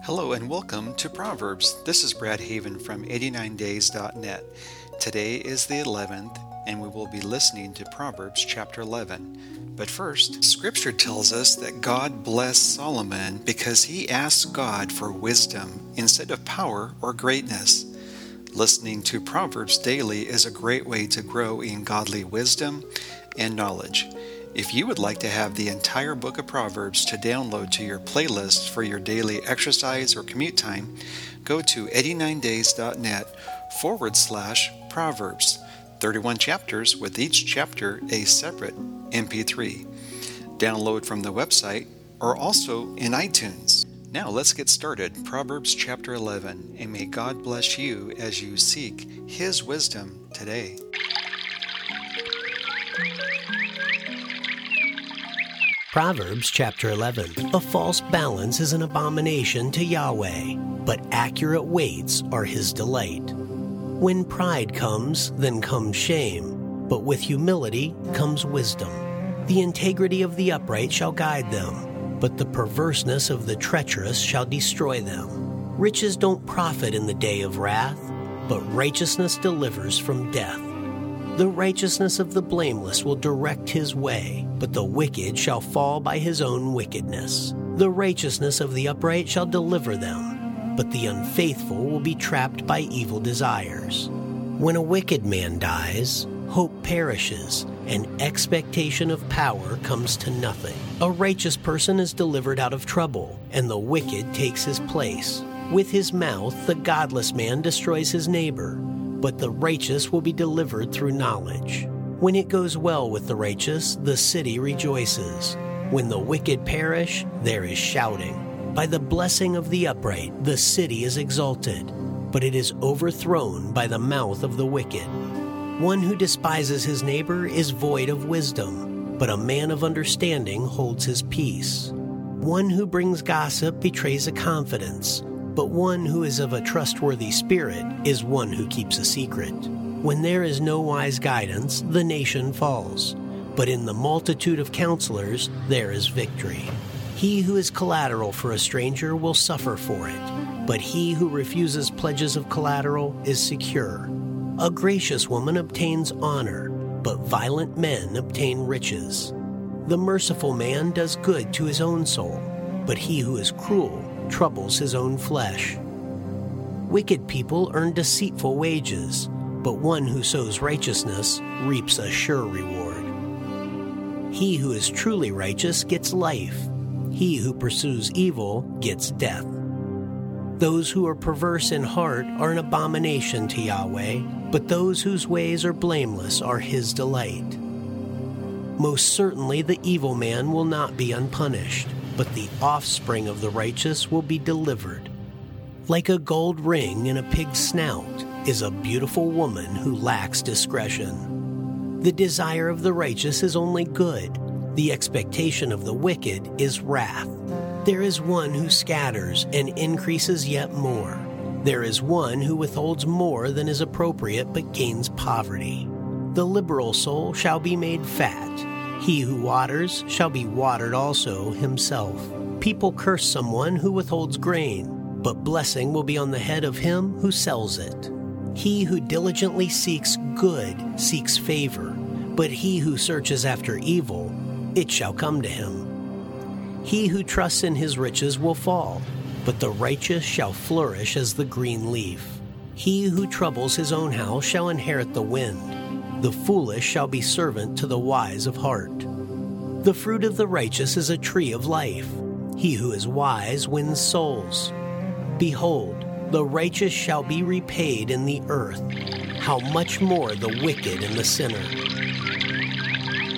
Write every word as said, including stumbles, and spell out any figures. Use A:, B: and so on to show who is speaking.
A: Hello and welcome to Proverbs. This is Brad Haven from eighty-nine days dot net. Today is the eleventh, and we will be listening to Proverbs chapter eleven. But first, Scripture tells us that God blessed Solomon because he asked God for wisdom instead of power or greatness. Listening to Proverbs daily is a great way to grow in godly wisdom and knowledge. If you would like to have the entire book of Proverbs to download to your playlist for your daily exercise or commute time, go to eighty-nine days dot net forward slash Proverbs. thirty-one chapters with each chapter a separate M P three. Download from the website or also in iTunes. Now let's get started. Proverbs chapter eleven, and may God bless you as you seek His wisdom today.
B: Proverbs chapter eleven. A false balance is an abomination to Yahweh, but accurate weights are His delight. When pride comes, then comes shame, but with humility comes wisdom. The integrity of the upright shall guide them, but the perverseness of the treacherous shall destroy them. Riches don't profit in the day of wrath, but righteousness delivers from death. The righteousness of the blameless will direct his way, but the wicked shall fall by his own wickedness. The righteousness of the upright shall deliver them, but the unfaithful will be trapped by evil desires. When a wicked man dies, hope perishes, and expectation of power comes to nothing. A righteous person is delivered out of trouble, and the wicked takes his place. With his mouth, the godless man destroys his neighbor, but the righteous will be delivered through knowledge. When it goes well with the righteous, the city rejoices. When the wicked perish, there is shouting. By the blessing of the upright, the city is exalted, but it is overthrown by the mouth of the wicked. One who despises his neighbor is void of wisdom, but a man of understanding holds his peace. One who brings gossip betrays a confidence, but one who is of a trustworthy spirit is one who keeps a secret. When there is no wise guidance, the nation falls, but in the multitude of counselors there is victory. He who is collateral for a stranger will suffer for it, but he who refuses pledges of collateral is secure. A gracious woman obtains honor, but violent men obtain riches. The merciful man does good to his own soul, but he who is cruel troubles his own flesh. Wicked people earn deceitful wages, but one who sows righteousness reaps a sure reward. He who is truly righteous gets life. He who pursues evil gets death. Those who are perverse in heart are an abomination to Yahweh, but those whose ways are blameless are His delight. Most certainly the evil man will not be unpunished, but the offspring of the righteous will be delivered. Like a gold ring in a pig's snout is a beautiful woman who lacks discretion. The desire of the righteous is only good. The expectation of the wicked is wrath. There is one who scatters and increases yet more. There is one who withholds more than is appropriate but gains poverty. The liberal soul shall be made fat. He who waters shall be watered also himself. People curse someone who withholds grain, but blessing will be on the head of him who sells it. He who diligently seeks good seeks favor, but he who searches after evil, it shall come to him. He who trusts in his riches will fall, but the righteous shall flourish as the green leaf. He who troubles his own house shall inherit the wind. The foolish shall be servant to the wise of heart. The fruit of the righteous is a tree of life. He who is wise wins souls. Behold, the righteous shall be repaid in the earth. How much more the wicked and the sinner?